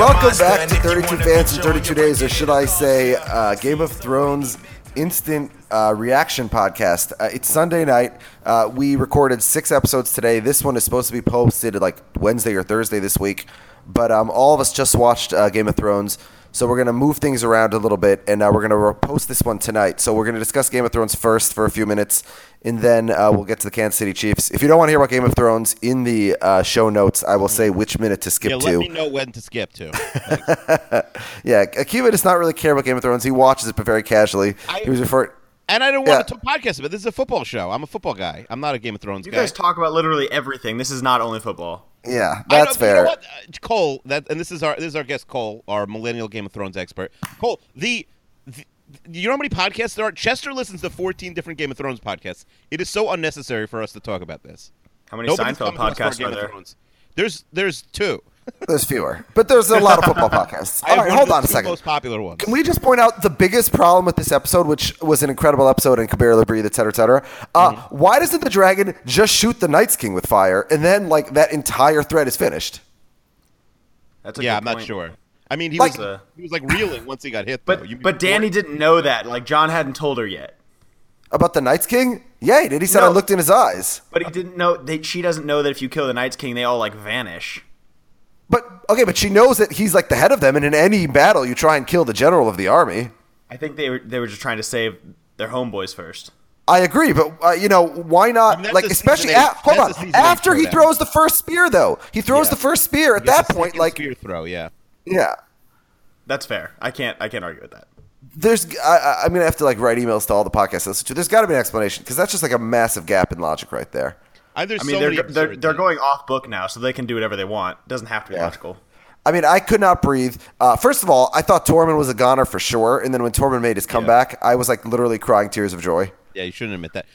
Welcome back to 32 Fans in 32 Days, or should I say Game of Thrones Instant Reaction Podcast. It's Sunday night. We recorded 6 episodes today. This one is supposed to be posted like Wednesday or Thursday this week, but all of us just watched Game of Thrones. So we're going to move things around a little bit, and we're going to post this one tonight. So we're going to discuss Game of Thrones first for a few minutes, and then we'll get to the Kansas City Chiefs. If you don't want to hear about Game of Thrones, in the show notes, I will say which minute to skip to. Let me know when to skip to. Yeah, Akiva does not really care about Game of Thrones. He watches it, but very casually. He was referring. And I don't want to podcast about it. This is a football show. I'm a football guy. I'm not a Game of Thrones guy. You guys talk about literally everything. This is not only football. Yeah, that's fair. You know what? Cole, and this is our guest Cole, our millennial Game of Thrones expert. Cole, you know how many podcasts there are? Chester listens to 14 different Game of Thrones podcasts. It is so unnecessary for us to talk about this. How many Seinfeld podcasts are there? There's 2. There's fewer, but there's a lot of football podcasts. All right, hold on a second. Most popular ones. Can we just point out the biggest problem with this episode, which was an incredible episode and could barely breathe, et cetera, et cetera? Why doesn't the dragon just shoot the Night's King with fire, and then like that entire thread is finished? That's a good I'm point. not sure. I mean, he Like- was like reeling once he got hit. But Danny didn't know that. Like John hadn't told her yet. About the Night's King? Yeah, he did. He said, No. I looked in his eyes. But he didn't know. She doesn't know that if you kill the Night's King, they all like vanish. But she knows that he's like the head of them, and in any battle, you try and kill the general of the army. I think they were just trying to save their homeboys first. I agree, but why not? I mean, that's like, a especially season eight- hold on. that's a season eight After he throwdown. throws the first spear, though, he throws the first spear. At that point, like, spear throw, yeah. yeah. That's fair. I can't argue with that. I'm gonna have to like write emails to all the podcasts I listen to. There's got to be an explanation because that's just like a massive gap in logic right there. I mean, they're going off book now, so they can do whatever they want. It doesn't have to be logical. I mean, I could not breathe. First of all, I thought Tormund was a goner for sure, and then when Tormund made his comeback, I was like literally crying tears of joy. Yeah, you shouldn't admit that.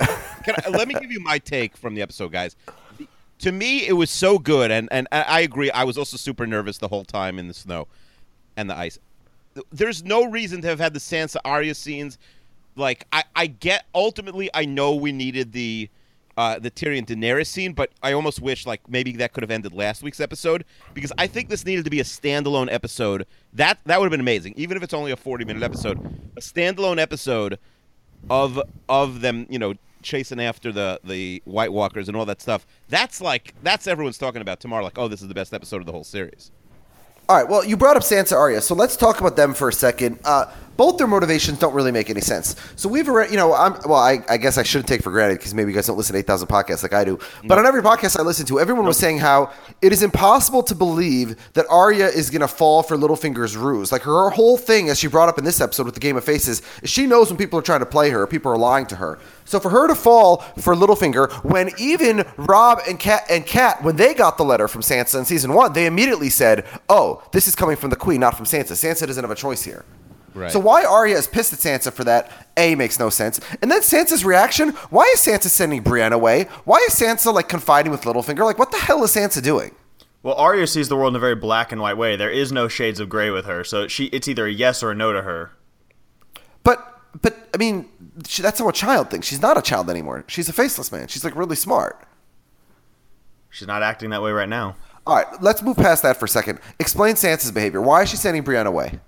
Let me give you my take from the episode, guys. To me, it was so good, and I agree. I was also super nervous the whole time in the snow and the ice. There's no reason to have had the Sansa Arya scenes. Like, I get, ultimately, I know we needed the Tyrion Daenerys scene, but I almost wish like maybe that could have ended last week's episode, because I think this needed to be a standalone episode. That would have been amazing, even if it's only a 40-minute episode. A standalone episode of them, chasing after the White Walkers and all that stuff. That's everyone's talking about tomorrow. Like, oh, this is the best episode of the whole series. All right, well, you brought up Sansa Arya, so let's talk about them for a second. Both their motivations don't really make any sense. So we've already, I guess I shouldn't take for granted because maybe you guys don't listen to 8,000 podcasts like I do. But on every podcast I listen to, everyone was saying how it is impossible to believe that Arya is going to fall for Littlefinger's ruse. Like her whole thing, as she brought up in this episode with the Game of Faces, is she knows when people are trying to play her, people are lying to her. So for her to fall for Littlefinger, when even Rob and Kat, when they got the letter from Sansa in season 1, they immediately said, oh, this is coming from the Queen, not from Sansa. Sansa doesn't have a choice here. Right. So why Arya is pissed at Sansa for that, A, makes no sense. And then Sansa's reaction, why is Sansa sending Brienne away? Why is Sansa, like, confiding with Littlefinger? Like, what the hell is Sansa doing? Well, Arya sees the world in a very black and white way. There is no shades of gray with her, so it's either a yes or a no to her. But I mean, that's how a child thinks. She's not a child anymore. She's a faceless man. She's, like, really smart. She's not acting that way right now. All right, let's move past that for a second. Explain Sansa's behavior. Why is she sending Brienne away?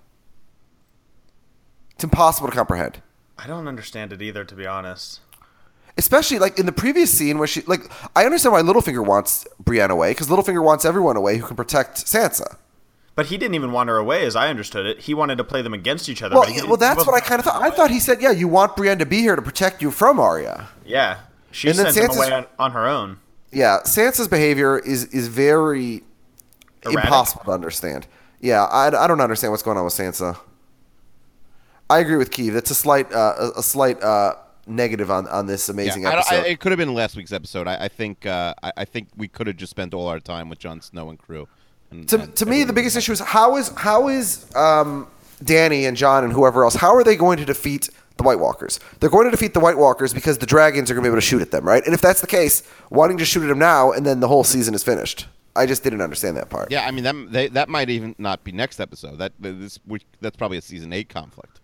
It's impossible to comprehend. I don't understand it either, to be honest. Especially, like, in the previous scene where she, like, I understand why Littlefinger wants Brienne away, because Littlefinger wants everyone away who can protect Sansa. But he didn't even want her away, as I understood it. He wanted to play them against each other. Well, that's what I kind of thought. I thought he said, yeah, you want Brienne to be here to protect you from Arya. Yeah. She And then sent him Sansa's- away on her own. Yeah, Sansa's behavior is very Erratic? impossible to understand. Yeah, I don't understand what's going on with Sansa. I agree with Keith. It's a slight negative on this amazing episode. It could have been last week's episode. I think we could have just spent all our time with Jon Snow and crew. To me, the biggest issue is how is Danny and Jon and whoever else, how are they going to defeat the White Walkers? They're going to defeat the White Walkers because the dragons are going to be able to shoot at them, right? And if that's the case, why don't you just shoot at them now and then the whole season is finished? I just didn't understand that part. Yeah, I mean that might even not be next episode. That's probably a season 8 conflict.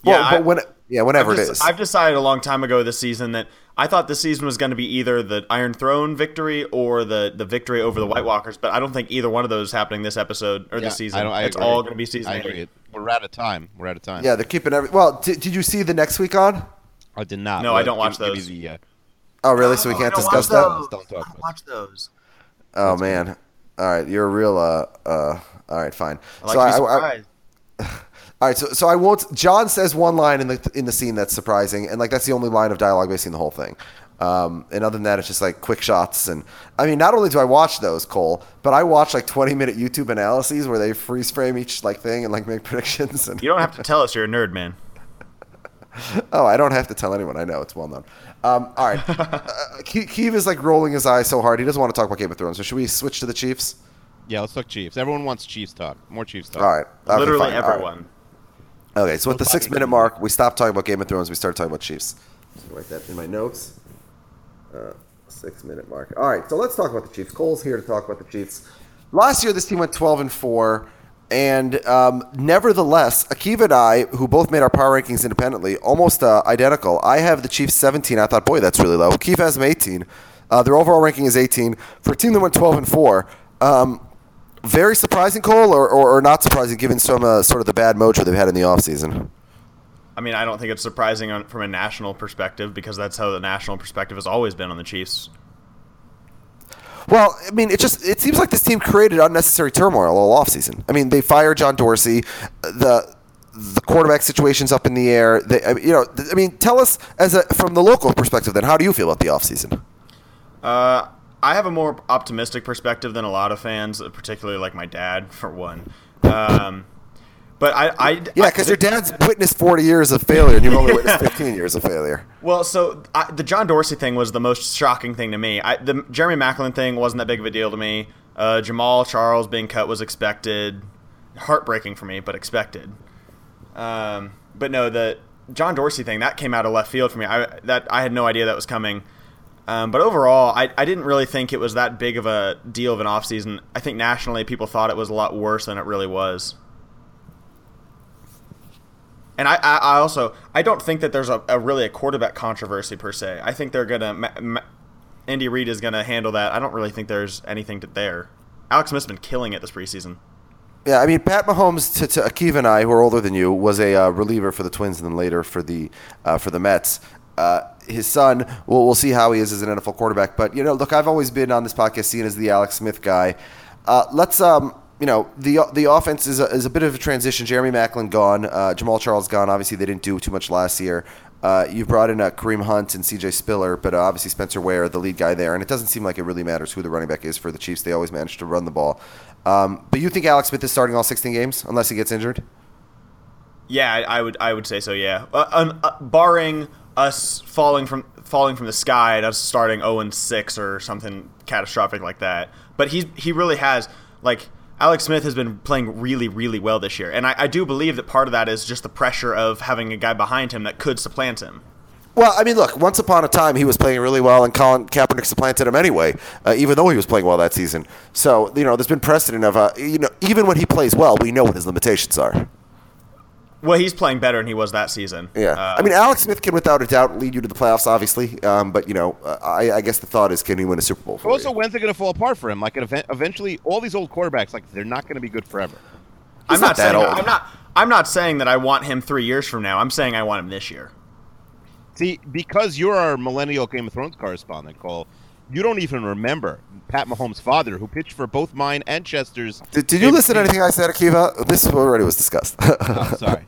Whenever it is. I've decided a long time ago this season that I thought this season was going to be either the Iron Throne victory or the victory over the White Walkers, but I don't think either one of those is happening this episode or this season. It's all going to be season 8. We're out of time. Yeah, they're keeping Well, did you see the next week on? I did not. No, I don't watch those. Oh, really? So we can't discuss that? Don't watch those. Oh, man. All right, you're a real. All right, fine. I like to be surprised. All right, so I won't. John says one line in the scene that's surprising, and that's the only line of dialogue basically in the whole thing. And other than that, it's just quick shots. And I mean, not only do I watch those, Cole, but I watch 20-minute YouTube analyses where they freeze frame each thing and make predictions. And you don't have to tell us you're a nerd, man. Oh, I don't have to tell anyone. I know it's well known. All right, Keeve is rolling his eyes so hard he doesn't want to talk about Game of Thrones. So should we switch to the Chiefs? Yeah, let's talk Chiefs. Everyone wants Chiefs talk. More Chiefs talk. All right, okay, literally fine. everyone. Okay, so at the 6-minute mark, we stopped talking about Game of Thrones. We started talking about Chiefs. So write that in my notes. 6-minute mark. All right, so let's talk about the Chiefs. Cole's here to talk about the Chiefs. Last year, this team went 12-4, and nevertheless, Akiva and I, who both made our power rankings independently, almost identical. I have the Chiefs 17. I thought, boy, that's really low. Akiva has them 18. Their overall ranking is 18 for a team that went 12-4. Very surprising, Cole, or not surprising, given some sort of the bad mojo they've had in the offseason? I mean, I don't think it's surprising from a national perspective because that's how the national perspective has always been on the Chiefs. Well, I mean, it seems like this team created unnecessary turmoil all offseason. I mean, they fired John Dorsey. The quarterback situation's up in the air. Tell us from the local perspective then, how do you feel about the offseason? I have a more optimistic perspective than a lot of fans, particularly my dad, for one. Because your dad's witnessed 40 years of failure, and you've only witnessed 15 years of failure. Well, so the John Dorsey thing was the most shocking thing to me. The Jeremy Maclin thing wasn't that big of a deal to me. Jamal Charles being cut was expected. Heartbreaking for me, but expected. But no, the John Dorsey thing, that came out of left field for me. I had no idea that was coming. But overall, I didn't really think it was that big of a deal of an offseason. I think nationally people thought it was a lot worse than it really was. And I also don't think that there's really a quarterback controversy per se. I think they're gonna Andy Reid is gonna handle that. I don't really think there's anything there. Alex Smith's been killing it this preseason. Yeah, I mean, Pat Mahomes to Akiva and I, who are older than you, was a reliever for the Twins and then later for the Mets. His son, we'll see how he is as an NFL quarterback. But look, I've always been on this podcast seen as the Alex Smith guy. The offense is a bit of a transition. Jeremy Maclin gone, Jamal Charles gone. Obviously, they didn't do too much last year. You brought in Kareem Hunt and C.J. Spiller, but obviously Spencer Ware, the lead guy there. And it doesn't seem like it really matters who the running back is for the Chiefs. They always manage to run the ball. But you think Alex Smith is starting all 16 games unless he gets injured? Yeah, I would say so. Yeah, barring us falling from the sky and us starting 0-6 or something catastrophic like that. But he really has Alex Smith has been playing really, really well this year. And I do believe that part of that is just the pressure of having a guy behind him that could supplant him. Well, I mean, look, once upon a time he was playing really well and Colin Kaepernick supplanted him anyway, even though he was playing well that season. So, there's been precedent of, even when he plays well, we know what his limitations are. Well, he's playing better than he was that season. Yeah. I mean, Alex Smith can without a doubt lead you to the playoffs, obviously. But, I guess the thought is, can he win a Super Bowl for also, you? when's it going to fall apart for him? Eventually, all these old quarterbacks, they're not going to be good forever. I'm not saying that I want him 3 years from now. I'm saying I want him this year. See, because you're our millennial Game of Thrones correspondent, Cole, you don't even remember Pat Mahomes' father, who pitched for both mine and Chester's. Did you listen to anything I said, Akiva? This already was discussed. Oh, sorry.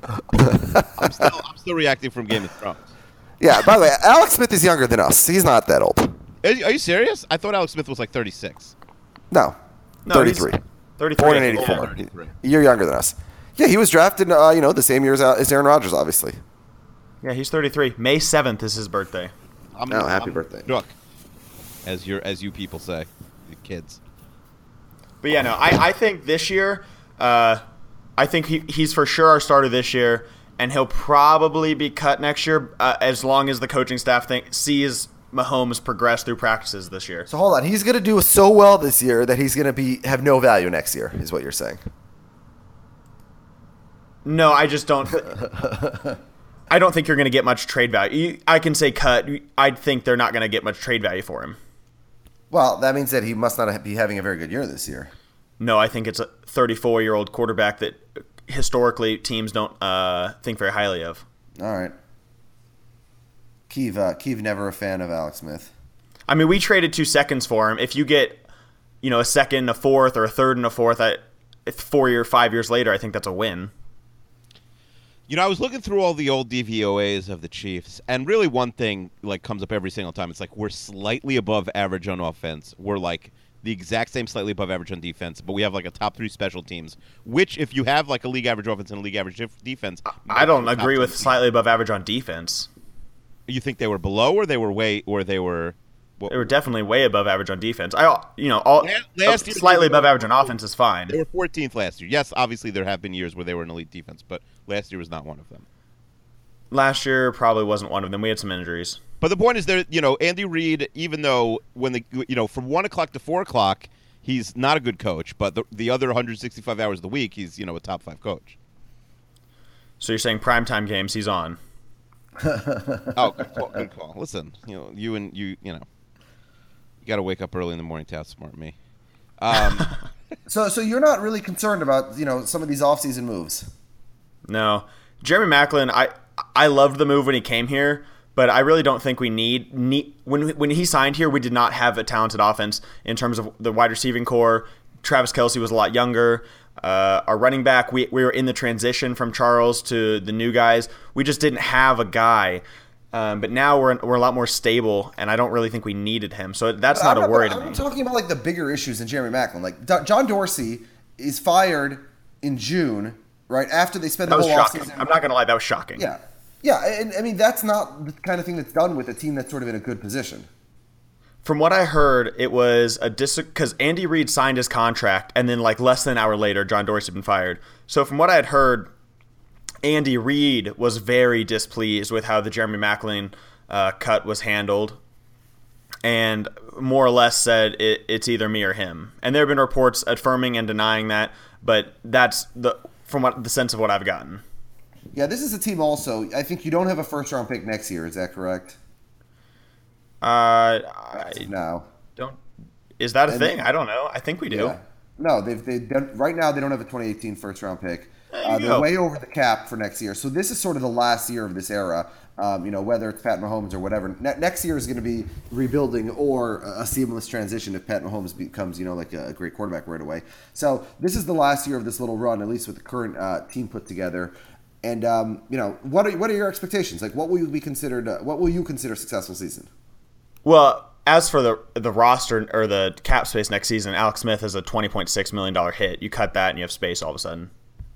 I'm still reacting from Game of Thrones. Yeah, by the way, Alex Smith is younger than us. He's not that old. Are you serious? I thought Alex Smith was 36. No 33. 33. Born in 84. 33. You're younger than us. Yeah, he was drafted, the same year as Aaron Rodgers, obviously. Yeah, he's 33. May 7th is his birthday. Happy birthday. Look, as you people say, the kids. But yeah, no, I think this year, I think he's for sure our starter this year, and he'll probably be cut next year as long as the coaching staff sees Mahomes progress through practices this year. So hold on, he's going to do so well this year that he's going to have no value next year, is what you're saying. No, I just don't. I don't think you're going to get much trade value. I can say cut. I think they're not going to get much trade value for him. Well, that means that he must not be having a very good year this year. No, I think it's a 34-year-old quarterback that historically teams don't think very highly of. All right. Keeve never a fan of Alex Smith. I mean, we traded 2 seconds for him. If you get, a second, a fourth, or a third and a fourth, 5 years later, I think that's a win. I was looking through all the old DVOAs of the Chiefs, and really one thing comes up every single time. It's we're slightly above average on offense. We're the exact same, slightly above average on defense, but we have a top 3 special teams. Which, if you have a league average offense and a league average defense, I don't agree with slightly above average on defense. You think they were below, or they were? They were definitely way above average on defense. Last year, slightly above average on offense is fine. They were 14th last year. Yes, obviously there have been years where they were an elite defense, but last year was not one of them. Last year probably wasn't one of them. We had some injuries. But the point is, Andy Reid, even though from 1 o'clock to 4 o'clock, he's not a good coach, but the other 165 hours of the week, he's a top 5 coach. So you're saying primetime games he's on? Oh, good call. Listen, you got to wake up early in the morning to outsmart me. So you're not really concerned about some of these offseason moves? No, Jeremy Maclin. I loved the move when he came here, but I really don't think we need when he signed here. We did not have a talented offense in terms of the wide receiving core. Travis Kelce was a lot younger. Our running back, we were in the transition from Charles to the new guys. We just didn't have a guy. But now we're a lot more stable, and I don't really think we needed him. So that's not a worry to me. I'm talking about the bigger issues in Jeremy Maclin. John Dorsey is fired in June, right after they spend the whole offseason. I'm not going to lie, that was shocking. Yeah, and I mean that's not the kind of thing that's done with a team that's sort of in a good position. From what I heard, it was because Andy Reid signed his contract, and then less than an hour later, John Dorsey had been fired. So from what I had heard, Andy Reid was very displeased with how the Jeremy Maclin cut was handled, and more or less said it's either me or him. And there have been reports affirming and denying that, but that's the sense of what I've gotten. Yeah, this is a team also. I think you don't have a first-round pick next year. Is that correct? No. Don't. Is that a thing? I don't know. I think we do. Yeah. No, they've done, right now they don't have a 2018 first-round pick. They're way over the cap for next year. So this is sort of the last year of this era, whether it's Pat Mahomes or whatever. Next year is going to be rebuilding or a seamless transition if Pat Mahomes becomes, a great quarterback right away. So this is the last year of this little run, at least with the current team put together. And, what are your expectations? What will you consider a successful season? Well, as for the roster or the cap space next season, Alex Smith has a $20.6 million hit. You cut that and you have space all of a sudden.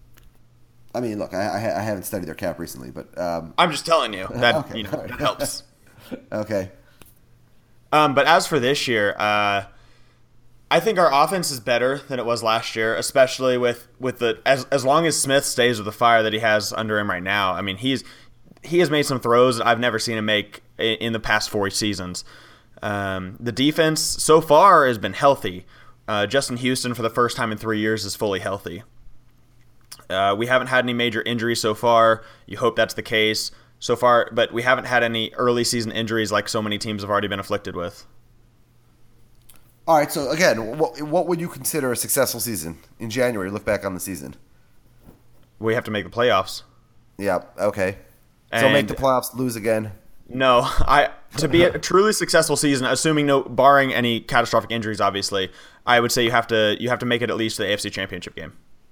I mean, look, I haven't studied their cap recently, but I'm just telling you that that helps. Okay. But as for this year, I think our offense is better than it was last year, especially with the as long as Smith stays with the fire that he has under him right now. I mean, he has made some throws that I've never seen him make in the past 4 seasons. The defense so far has been healthy. Justin Houston, for the first time in 3 years, is fully healthy. We haven't had any major injuries so far. You hope that's the case so far, but we haven't had any early season injuries like so many teams have already been afflicted with. All right, so again, what would you consider a successful season in January? Look back on the season. We have to make the playoffs. Yeah, okay. So make the playoffs, lose again. No, to be a truly successful season, barring any catastrophic injuries, obviously, I would say you have to make it at least to the AFC Championship game.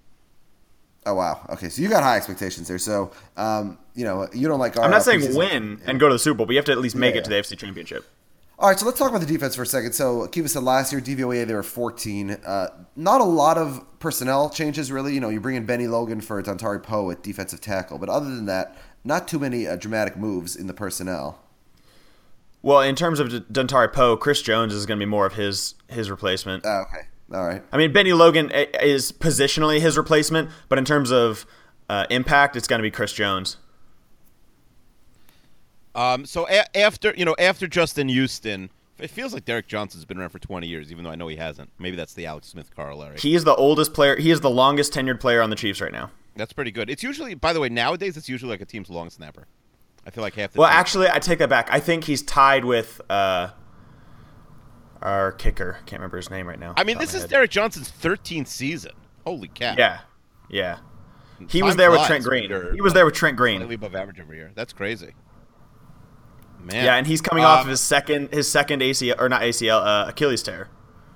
Oh wow. Okay, so you got high expectations there. So, you don't like our. I'm not saying win and go to the Super Bowl, but you have to at least make it to the AFC Championship. All right, so let's talk about the defense for a second. So, Kiva said last year DVOA they were 14. Not a lot of personnel changes really. You bring in Benny Logan for Dontari Poe at defensive tackle, but other than that, not too many dramatic moves in the personnel. Well, in terms of Dontari Poe, Chris Jones is going to be more of his replacement. Oh, okay. All right. I mean, Benny Logan is positionally his replacement, but in terms of impact, it's going to be Chris Jones. So after Justin Houston, it feels like Derek Johnson's been around for 20 years, even though I know he hasn't. Maybe that's the Alex Smith corollary. He is the oldest player. He is the longest tenured player on the Chiefs right now. That's pretty good. It's usually, by the way, nowadays it's usually like a team's long snapper. I feel like half the Well, team. actually, I take that back. I think he's tied with our kicker. Can't remember his name right now. I mean, Top of this my is head. Derek Johnson's 13th season. Holy cow. Yeah. He was Time there with flies Trent when Green. you're, He was there with Trent Green. slightly above average every year. That's crazy. Man. Yeah, and he's coming off of his second ACL or not ACL Achilles tear.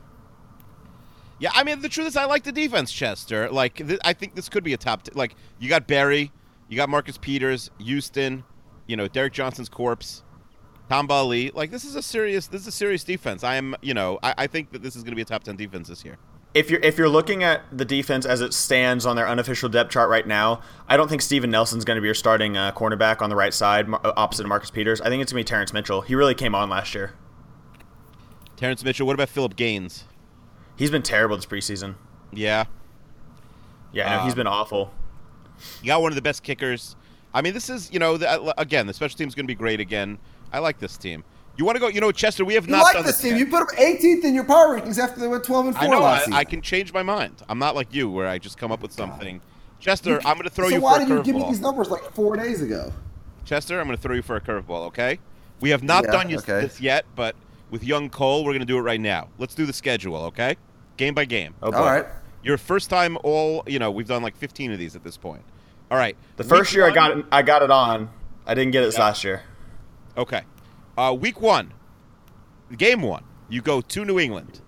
Yeah, I mean, the truth is, I like the defense, Chester. Like, I think this could be a top. Like, you got Barry, you got Marcus Peters, Houston, Derek Johnson's corpse, Tamba Ali. Like, this is a serious defense. I think that this is going to be a top 10 defense this year. If you're looking at the defense as it stands on their unofficial depth chart right now, I don't think Steven Nelson's going to be your starting cornerback on the right side, opposite of Marcus Peters. I think it's going to be Terrence Mitchell. He really came on last year. Terrence Mitchell. What about Phillip Gaines? He's been terrible this preseason. Yeah. Yeah, no, he's been awful. You got one of the best kickers. I mean, this is, again, the special team's going to be great again. I like this team. You want to go, Chester, we have You not like done this team. yet. You put them 18th in your power rankings after they went 12 and 4 I know. last season. I can change my mind. I'm not like you, where I just come up with something. Chester, I'm going to throw so you why for a did you give me these curveball. numbers like 4 days ago? Chester, I'm going to throw you for a curveball, okay? We have not Yeah, done okay. this yet, but with young Cole, we're going to do it right now. Let's do the schedule, okay? Game by game. Oh, boy. All right. Your first time we've done like 15 of these at this point. All right. The first Week year one- I got it on. I didn't get it this last year. Okay. Week 1. Game 1. You go to New England.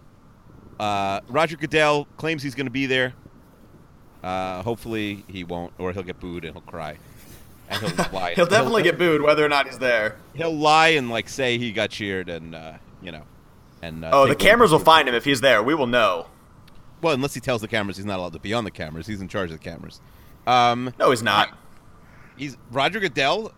Roger Goodell claims he's going to be there. Hopefully he won't, or he'll get booed and he'll cry. And he'll lie. He'll definitely get booed whether or not he's there. He'll lie and like say he got cheered and Oh, the cameras will find him if he's there. We will know. Well, unless he tells the cameras he's not allowed to be on the cameras. He's in charge of the cameras. No, he's not. He's Roger Goodell.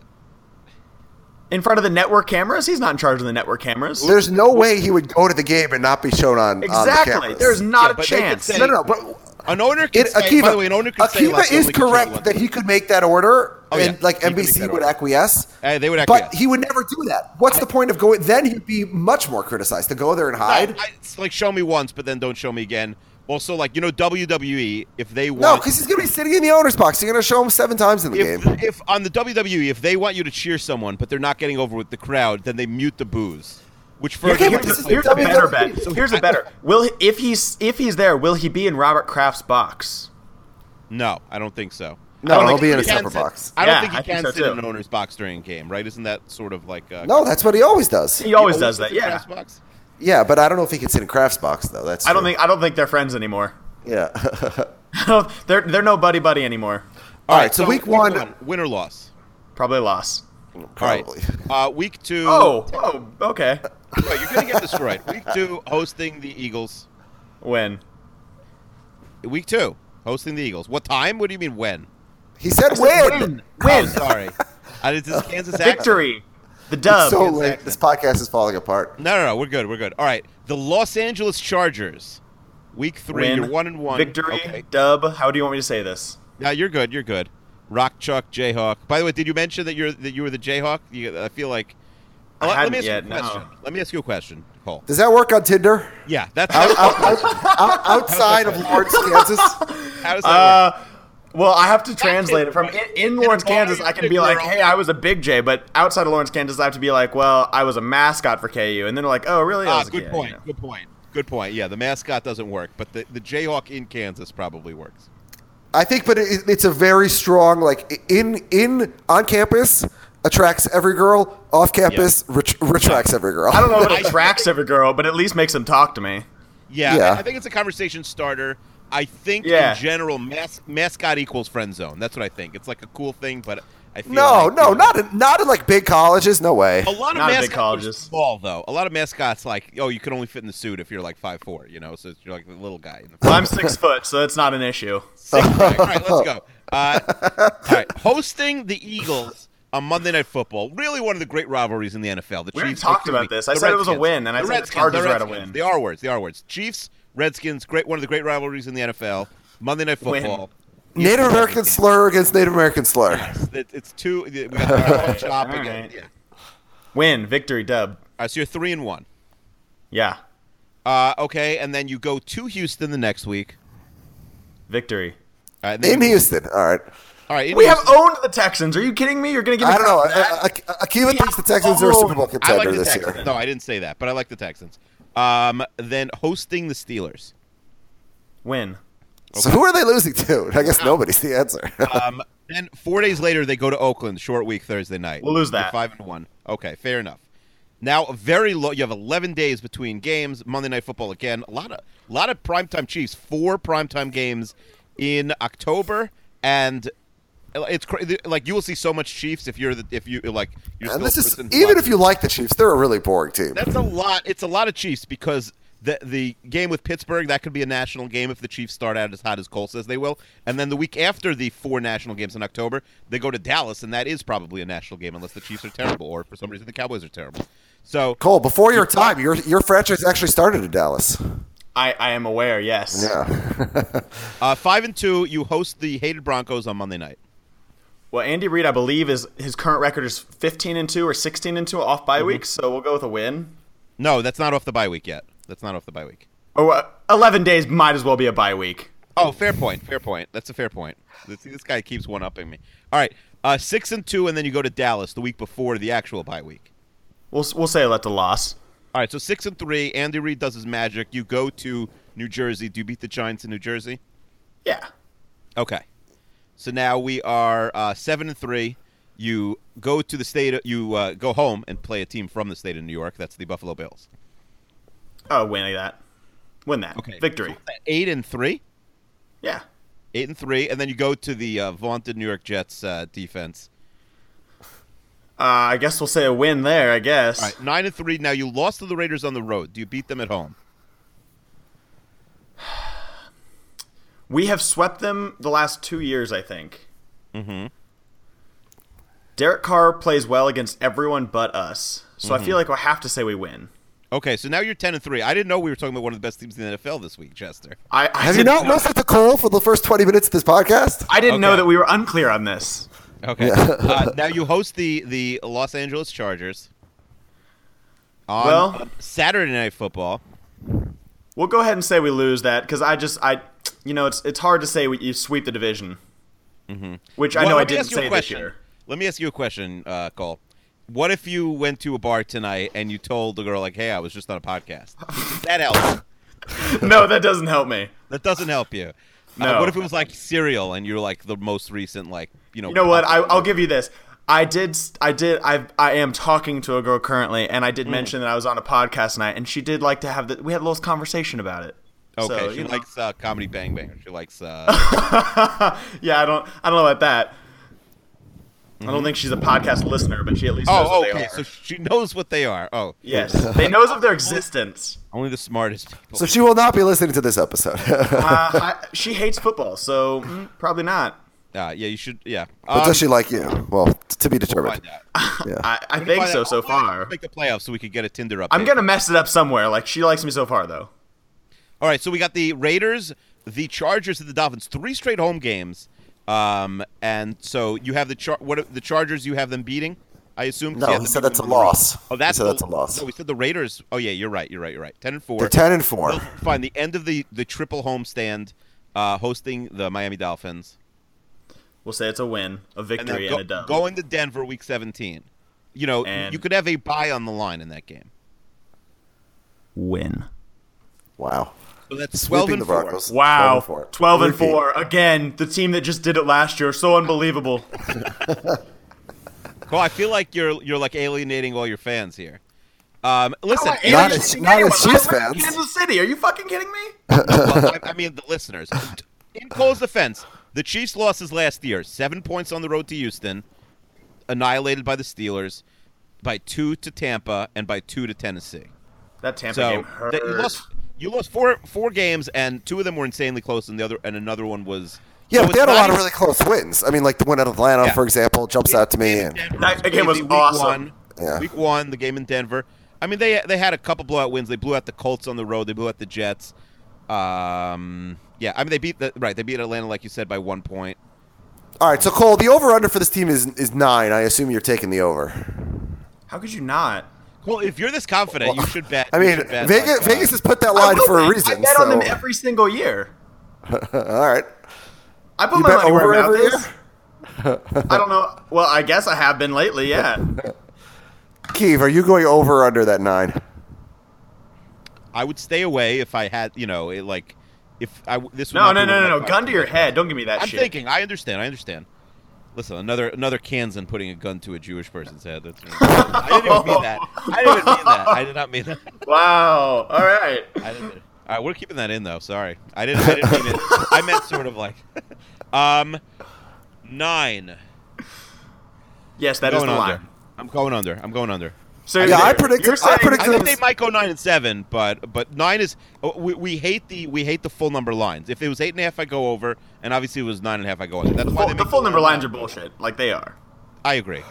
In front of the network cameras? He's not in charge of the network cameras. There's no way he would go to the game and not be shown on the Exactly. cameras. There's not Yeah, a but they could chance. say- No, but An owner can say, Akiva, by the way, an owner can say Akiva less is only control correct one that thing. he could make that order, Oh, yeah. and like He could make NBC that would order. acquiesce. They would acquiesce. But he would never do that. What's the point of going? Then he'd be much more criticized to go there and hide. It's like show me once, but then don't show me again. Also, like WWE, if they want, No, because he's going to be sitting in the owner's box. You're going to show him 7 times in the game. if on the WWE, if they want you to cheer someone, but they're not getting over with the crowd, then they mute the boos. Which further Okay, but Here's, this is here's a better WWE. bet. Here's a better. If he's there, will he be in Robert Kraft's box? no, I don't think so. No, I don't he'll think be he in a can separate sit- box. I don't Yeah, think he I think can so, sit in too. an owner's box during a game, right? Isn't that sort of like No, that's what he always does. He always he does that. sits in Yeah. Kraft's box? Yeah, but I don't know if he can sit in Kraft's box though. That's I don't true. think they're friends anymore. Yeah. they're no buddy anymore. All right, so week one, win or loss. Probably a loss. probably. All right. Week 2. Oh, okay. Right, you're gonna get this right. Week 2, hosting the Eagles. When? Week 2, hosting the Eagles. What time? What do you mean when? He said win. Oh, sorry. This is Kansas accent. Victory. The dub. It's so Kansas late. accent. This podcast is falling apart. No, we're good. We're good. All right, the Los Angeles Chargers. Week 3, Win. you're 1-1. Victory. Okay. Dub. How do you want me to say this? Yeah, you're good. You're good. Rock Chuck Jayhawk. By the way, did you mention that you were the Jayhawk? I feel like. I Let me ask hadn't you a yet, no. question. Let me ask you a question, Cole. Does that work on Tinder? Yeah, that's Outside of Lawrence, Kansas? how does that work? Well, I have to translate it from in Lawrence, a bar, Kansas. you I get can a be like, girl. "Hey, I was a big J," but outside of Lawrence, Kansas, I have to be like, "Well, I was a mascot for KU," and then they're like, "Oh, really?" I was like, Good "Yeah, point. you know." Good point. Good point. Yeah, the mascot doesn't work, but the Jayhawk in Kansas probably works. I think, but it's a very strong, like, on campus, attracts every girl, off campus, retracts every girl. I don't know if it attracts every girl, but at least makes them talk to me. Yeah, Yeah. I think it's a conversation starter. I think Yeah. in general, mascot equals friend zone. That's what I think. It's like a cool thing, but I feel No, like, no, not in like big colleges. No way. A lot of Not in big mascots colleges. are small, though. A lot of mascots, like, you can only fit in the suit if you're like 5'4", so you're like the little guy. In the Well, I'm 6 foot, so it's not an issue. All right, let's go. All right, hosting the Eagles on Monday Night Football. Really one of the great rivalries in the NFL. The We already Chiefs. talked about this. I the said it was a Redskins. win, and I The said the Redskins, Chargers the were at a Redskins. win. The R words. Chiefs, one of the great rivalries in the NFL. Monday Night Win. Football. Native American slur against Native American slur. It's two. We got the chop All again. right. Yeah. Win, victory, dub. All right, so you're 3-1. Yeah, Okay, and then you go to Houston the next week. victory. All right, and then In Houston. All right. All right, We have Indians- owned the Texans. Are you kidding me? You're going to give me I don't know. crap for that? Akiva thinks the Texans are a Super Bowl I like contender the this Texans. year. No, I didn't say that, but I like the Texans. Then hosting the Steelers. Win. So who are they losing to? I guess nobody's the answer. Then 4 days later, they go to Oakland, short week Thursday night. We'll lose that. They're 5-1. Okay, fair enough. Now, very low. You have 11 days between games. Monday Night Football again. A lot of primetime Chiefs. 4 primetime games in October, and it's like you will see so much Chiefs if you're like you're And still this a is person who even watches if you like the Chiefs, they're a really boring team. That's a lot. It's a lot of Chiefs because the game with Pittsburgh, that could be a national game if the Chiefs start out as hot as Cole says they will. And then the week after the 4 national games in October, they go to Dallas, and that is probably a national game unless the Chiefs are terrible or for some reason the Cowboys are terrible. So Cole, before your time, your franchise actually started in Dallas. I am aware, yes. Yeah. 5-2, you host the hated Broncos on Monday night. Well, Andy Reid, I believe, his current record is 15-2 or 16-2 off bye weeks, so we'll go with a win. No, that's not off the bye week yet. That's not off the bye week. Oh, 11 days might as well be a bye week. Oh, fair point. Fair point. That's a fair point. This guy keeps one-upping me. All right, 6-2, and then you go to Dallas the week before the actual bye week. We'll say that's a loss. All right, so 6-3. Andy Reid does his magic. You go to New Jersey. Do you beat the Giants in New Jersey? Yeah. Okay. So now we are 7-3. You go to the state. You go home and play a team from the state of New York. That's the Buffalo Bills. Oh, win that. Win that. Okay. Victory. So 8-3. Yeah. 8-3, and then you go to the vaunted New York Jets defense. I guess we'll say a win there, I guess. All right, 9-3. Now you lost to the Raiders on the road. Do you beat them at home? We have swept them the last 2 years, I think. Mm-hmm. Derek Carr plays well against everyone but us, so I feel like we'll have to say we win. Okay, so now you're 10-3. I didn't know we were talking about one of the best teams in the NFL this week, Chester. Have you not listened to Cole for the first 20 minutes of this podcast? I didn't know Okay. that we were unclear on this. Okay. Now you host the Los Angeles Chargers on Well- Saturday Night Football. We'll go ahead and say we lose that because it's hard to say you sweep the division, which I Well, know I let me didn't ask you a say this question. year. Let me ask you a question, Cole. What if you went to a bar tonight and you told the girl, like, hey, I was just on a podcast? That helps. No, that doesn't help me. That doesn't help you. No. What if it was like Serial and you're like the most recent, like, You know what? I'll give you this. I am talking to a girl currently, and I did mention that I was on a podcast tonight, and she did like to have we had a little conversation about it. Okay, So, she you know. likes Comedy Bang Bang. She likes. Yeah, I don't know about that. I don't think she's a podcast listener, but she at least knows Oh, what okay. they are. So she knows what they are. Oh, Yes, they knows of their existence. only the smartest people. So she will not be listening to this episode. She hates football, so probably not. Yeah, you should. Yeah. But does she like you? Well, to be determined. Find out. Yeah. I think so Find out. far. Make the playoffs so we could get a Tinder update. I'm gonna mess it up somewhere. Like she likes me so far, though. All right, so we got the Raiders, the Chargers, and the Dolphins. 3 straight home games. And so you have the Chargers. You have them beating, I assume. 'cause you No, have he them said beating that's a them on the road. loss. Oh, that's He said that's a loss. No, we said the Raiders. Oh yeah, you're right. 10-4. They're 10-4. Fine. The end of the triple homestand, hosting the Miami Dolphins, We'll say it's a win, a and victory, then and a dub. going to Denver week 17. You know, And- you could have a bye on the line in that game. Win. Wow. So that's Sweeping 12-4. the Broncos. Wow, 12-4. 12-4 again. The team that just did it last year, so unbelievable. Cole, I feel like you're like alienating all your fans here. Listen, Not as Chiefs fans. Kansas City, are you fucking kidding me? well, I mean the listeners. In Cole's defense, the Chiefs lost his last year. 7 points on the road to Houston, annihilated by the Steelers, by 2 to Tampa, and by 2 to Tennessee. That Tampa So game hurt. you lost four games, and 2 of them were insanely close, and another one was. Yeah, so but they it's had a not lot of even- really close wins. I mean, like the win at Atlanta, Yeah. for example, jumps out to me. And That game was Week awesome. One, Yeah. Week 1, the game in Denver. I mean, they had a couple blowout wins. They blew out the Colts on the road. They blew out the Jets. Yeah, I mean they beat Atlanta like you said by 1 point. all right, so Cole, the over/under for this team is 9. I assume you're taking the over. How could you not? Well, if you're this confident, you should bet. I you mean, should bet, Vegas, like, Vegas has put that I line will for a bet. reason. I bet so. on them every single year. All right. I put You my bet money where over my mouth every is. year? I don't know. Well, I guess I have been lately. Yeah. Keeve, are you going over or under that 9? I would stay away if I had, if I this. Would No, not no, be one no, of no, my no. Gun to your five. head. Don't give me that I'm shit. thinking. I understand. Listen, another Kansan putting a gun to a Jewish person's head. I didn't even mean that. I did not mean that. Wow. All right. I didn't. All right, we're keeping that in though. Sorry, I didn't mean it. I meant sort of like, 9. Yes, that is Going the under. line. I'm going under. So Yeah, I predict- You're I saying, predict- I think they might go 9 and 7, but 9 is we hate the full number lines. If it was 8.5, I go over, and obviously it was 9.5, I go under. That's why they the make full number line lines are bullshit. Like they are. I agree.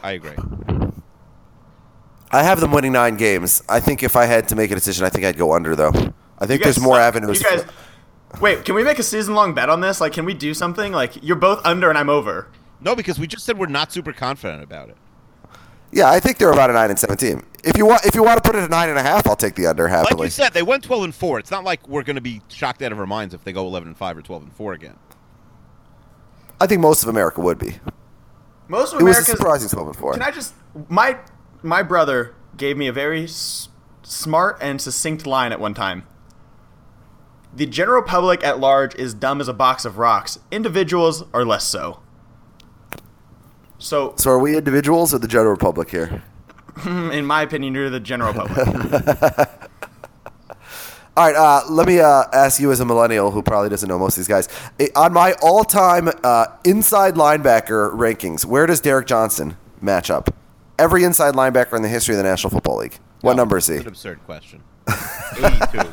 I have them winning 9 games. I think if I had to make a decision, I think I'd go under, though. I think You guys there's more suck. avenues. You guys. Wait, can we make a season-long bet on this? Like, can we do something? Like, you're both under and I'm over. No, because we just said we're not super confident about it. Yeah, I think they're about a 9 and 7 team. If you want to put it at 9.5, I'll take the under Like happily. you said, they went 12 and 4. It's not like we're going to be shocked out of our minds if they go 11 and 5 or 12 and 4 again. I think most of America would be. Most of It was a America's. surprising 12 and 4. Can I just my brother gave me a very smart and succinct line at one time. The general public at large is dumb as a box of rocks. Individuals are less so. So, So are we individuals or the general public here? in my opinion, you're the general public. All right, let me ask you as a millennial who probably doesn't know most of these guys. On my all-time inside linebacker rankings, where does Derek Johnson match up? Every inside linebacker in the history of the National Football League. What number is he? It's an absurd question. 82.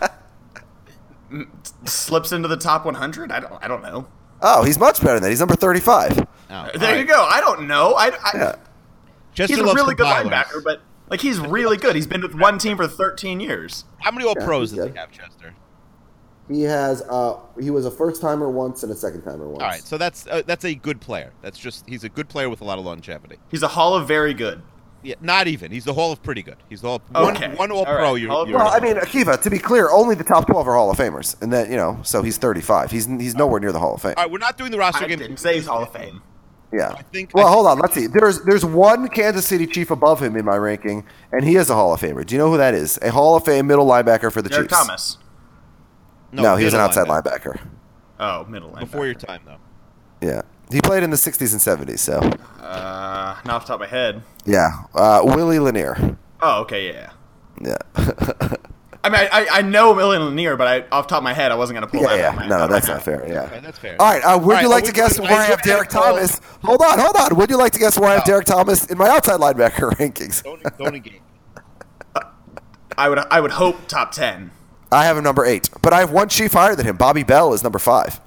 Slips into the top 100? I don't know. Oh, he's much better than that. He's number 35. Oh, There you go. I don't know. Yeah. Chester He's a loves really good compilers. linebacker, but like he's really good. He's been with one team for 13 years. How many All Pros he's does good. he have, Chester? He has. He was a first-timer once and a second-timer once. All right, so that's a good player. He's a good player with a lot of longevity. He's a Hall of Very Good. Yeah, not even. He's the Hall of pretty good. He's the Hall. Okay. One All All Pro. right. You're, Hall of- you're Well, I mean, Akiva, to be clear, only the top 12 are Hall of Famers. And then, so he's 35. He's nowhere near the Hall of Fame. All right, we're not doing the roster I game. didn't say he's Hall of Fame. Yeah. I think- Well, hold on. Let's see. There's one Kansas City Chief above him in my ranking, and he is a Hall of Famer. Do you know who that is? A Hall of Fame middle linebacker for the Derek Chiefs. Thomas. No, he was an middle outside linebacker. Oh, middle linebacker. Before your time, though. Yeah. He played in the 60s and 70s, so. Not off the top of my head. Yeah. Willie Lanier. Oh, okay, yeah. Yeah. I mean, I know Millie Lanier, but off the top of my head, I wasn't going to pull that out. No, that's not fair. Yeah. Okay, that's fair. All right. Would you like to guess would- where I have Derek Thomas? Hold on. Would you like to guess where I have Derek Thomas in my outside linebacker rankings? Don't engage. I would hope top 10. I have him number 8, but I have one Chief higher than him. Bobby Bell is number 5.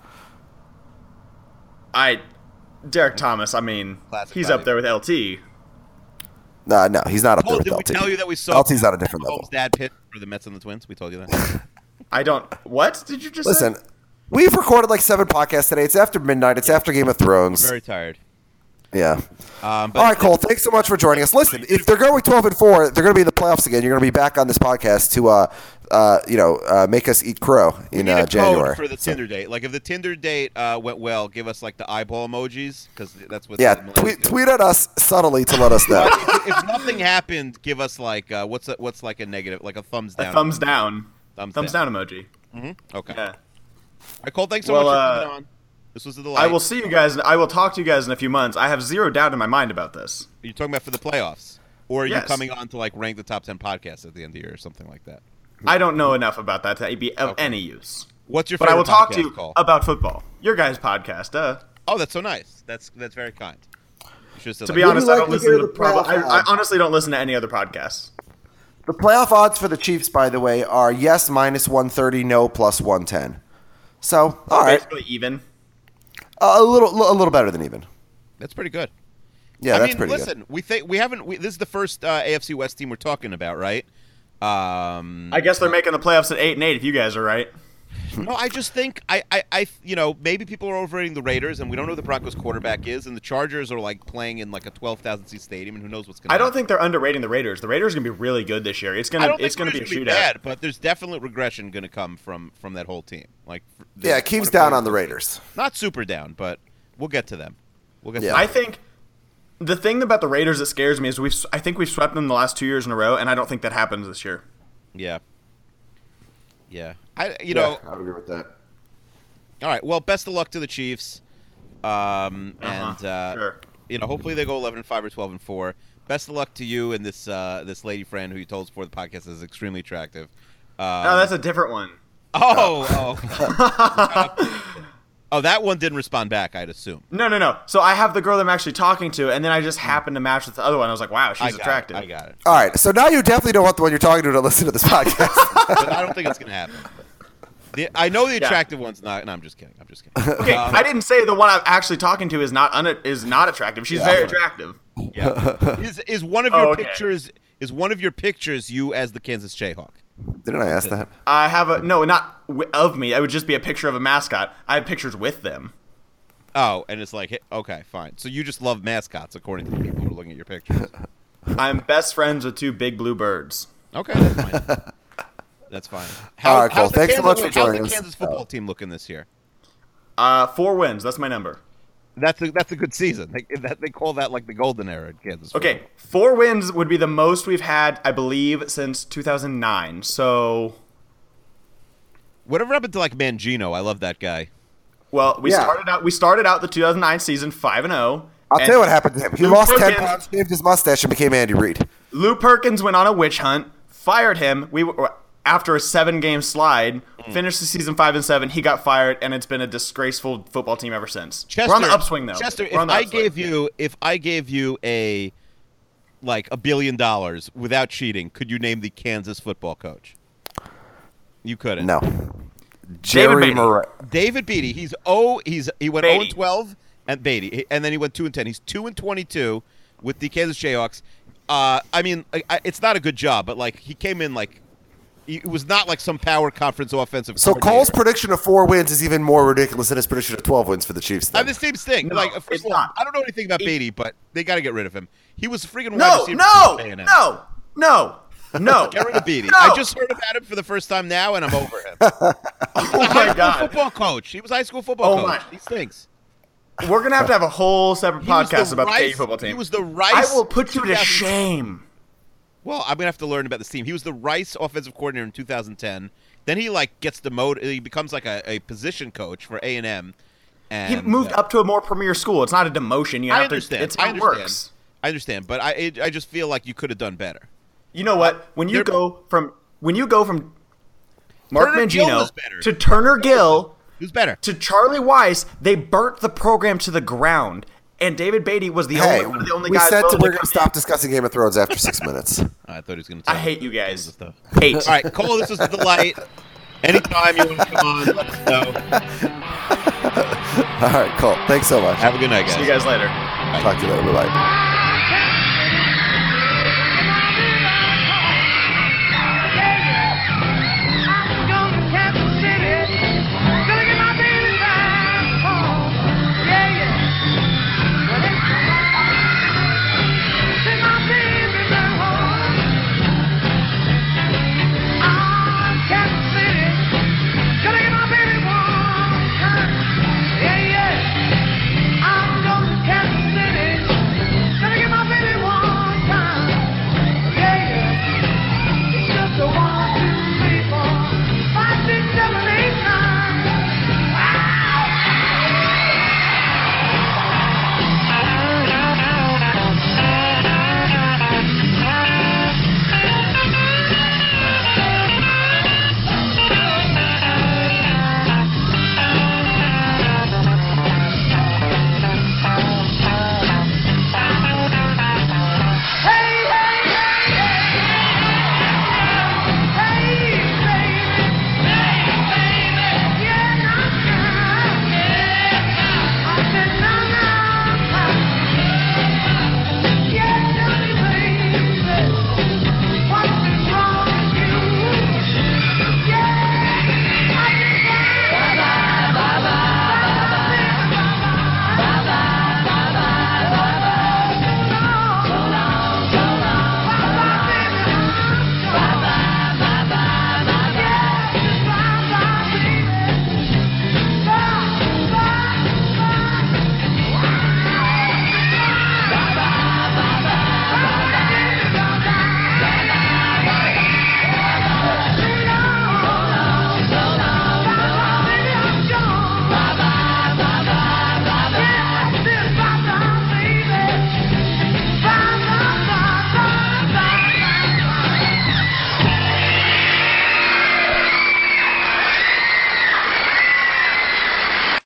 Derek Thomas, I mean, Classic he's Bobby up there with LT. No, he's not up there Oh, with did we LT. tell you that we saw LT's on a different Mahomes' level. dad pit for the Mets and the Twins? We told you that. I don't. What did you just Listen, say? we've recorded like 7 podcasts today. It's after midnight. It's after Game of Thrones. Very tired. Yeah. But All right, Cole. Thanks so much for joining us. Listen, if they're going 12 and 4, they're going to be in the playoffs again. You're going to be back on this podcast to make us eat crow in we need a January. code for the Tinder date. Like if the Tinder date went well, give us like the eyeball emojis because that's what. Yeah, the millennials do. tweet at us subtly to let us know. if nothing happened, give us like what's like a negative, like a thumbs down. Thumbs down. Thumbs down emoji. Okay. Yeah. All right, Cole. Thanks so Well, much for coming on. This was a delight. I will see you guys. I will talk to you guys in a few months. I have zero doubt in my mind about this. Are you talking about for the playoffs, or are you Yes. coming on to like rank the top 10 podcasts at the end of the year or something like that? I don't know enough about that to be of any use. What's your But favorite I will talk to podcast, you Cole? about football. Your guys' podcast. Oh, that's so nice. That's very kind. You should have said To like be that. honest, you I like don't to listen hear to the probably. playoff I odds? honestly don't listen to any other podcasts. The playoff odds for the Chiefs, by the way, are yes minus 130, no plus 110. So, all right, Basically even. a little better than even. That's pretty good. Yeah, that's pretty listen, we think we haven't. This is the first AFC West team we're talking about, right? I guess they're making the playoffs at 8-8 if you guys are right. No, I just think maybe people are overrating the Raiders, and we don't know who the Broncos quarterback is, and the Chargers are like playing in like a 12,000 seat stadium, and who knows what's going to I happen. don't think they're underrating the Raiders. The Raiders are going to be really good this year. It's I going don't to be think a Raiders are shootout. bad, but there's definitely regression going to come from that whole team. Like, Yeah, Keeves down on the Raiders. Not super down, but we'll get to them. We'll get. Yeah. some. I think the thing about the Raiders that scares me is I think we've swept them the last 2 years in a row, and I don't think that happens this year. Yeah. Yeah. I would agree with that. All right. Well, best of luck to the Chiefs. And Sure. hopefully they go 11-5 or 12-4. Best of luck to you and this lady friend who you told us before the podcast is extremely attractive. No, that's a different one. Oh, that one didn't respond back, I'd assume. No. So I have the girl that I'm actually talking to, and then I just happened to match with the other one. I was like, wow, she's attractive. I got it. All right, so now you definitely don't want the one you're talking to listen to this podcast. But I don't think it's going to happen. I know the attractive one's not. No, I'm just kidding. Okay, I didn't say the one I'm actually talking to is not attractive. She's very attractive. Yeah. Is one of your okay. pictures? Is one of your pictures you as the Kansas Jayhawk? Didn't I ask that? I have not of me. It would just be a picture of a mascot. I have pictures with them. Oh, and it's like, okay, fine. So you just love mascots, according to the people who are looking at your pictures. I'm best friends with 2 big blue birds. Okay, that's fine. That's fine. All right, Cole. how's the Thanks so much for How's joining the us. Kansas football team looking this year? 4 wins. That's my number. That's a good season. They call that like the golden era in Kansas. Okay, 4 wins would be the most we've had, I believe, since 2009. So, Whatever happened to like Mangino? I love that guy. well, we Yeah. started out the 2009 season 5-0. I'll tell you what happened to him. He Lou lost 10 Perkins- pounds, shaved his mustache, and became Andy Reid. Lou Perkins went on a witch hunt, fired him. After a 7-game slide, finished the season 5-7. He got fired, and it's been a disgraceful football team ever since. We're on the upswing though. Chester, We're on the upswing. if I gave you a $1 billion without cheating, could you name the Kansas football coach? You couldn't. No. Jerry Beatty. Murray. David Beatty. He went Beatty. 0-12 and Beatty, and then he went 2-10. He's 2-22 with the Kansas Jayhawks. I mean, it's not a good job, but like he came in like. It was not like some power conference offensive. So coordinator. Cole's prediction of 4 wins is even more ridiculous than his prediction of 12 wins for the Chiefs. I Then. have the same thing. No, like, first it's of all, not. I don't know anything about Beatty, but they got to get rid of him. He was a freaking wide No. receiver. Get rid of Beatty. No. I just heard about him for the first time now, and I'm over him. Oh my god. Football coach. He was a high school football coach. my. He stinks. We're gonna have to have a whole separate He was podcast the about the Rice- KU football team. He was the Rice. I will put you to 2000 shame. Well, I'm gonna have to learn about this team. He was the Rice offensive coordinator in 2010. Then he like gets demoted. He becomes like a position coach for A&M. And He moved up to a more premier school. It's not a demotion. You I have understand. to. It's I how it understand. works. I understand, but I just feel like you could have done better. You know what? When you They're- go from Mark Turner Gill Mangino was better. to Turner Gill Who's better? to Charlie Weiss, they burnt the program to the ground. And David Beatty was the Hey, only one of the only we guys. said willing we're to going to come stop discussing Game of Thrones after 6 minutes. I thought he was going to. in. I hate you guys. Stuff. Hate. All right, Cole, this was a delight. Anytime you want to come on, let us know. All right, cool. Thanks so much. Have a good night, guys. See you guys later. Talk to you later. Bye-bye.